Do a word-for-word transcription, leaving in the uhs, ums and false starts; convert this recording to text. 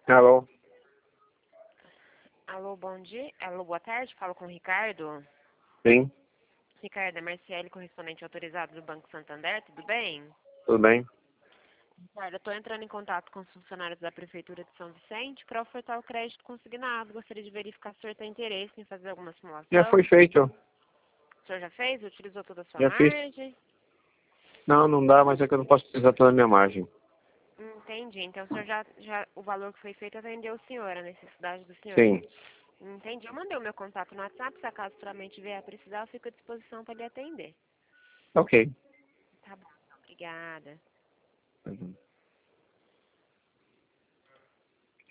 Alô? Alô, bom dia. Alô, boa tarde. Falo com o Ricardo. Sim, Ricardo é Marciele, correspondente autorizado do Banco Santander. Tudo bem? tudo bem? Ricardo, eu estou entrando em contato com os funcionários da Prefeitura de São Vicente para ofertar o crédito consignado. Gostaria de verificar se o senhor tem interesse em fazer alguma Já simulação. foi feito. O senhor já fez? Utilizou toda a sua Já fiz. margem? Não, não dá, mas é que eu não posso utilizar toda a minha margem. Entendi. Então, o senhor já, já, o valor que foi feito atendeu o senhor, a necessidade do senhor. Sim. Entendi. Eu mandei o meu contato no WhatsApp. Se acaso futuramente vier a precisar, eu fico à disposição para lhe atender. Ok. Tá bom. Obrigada. Uhum.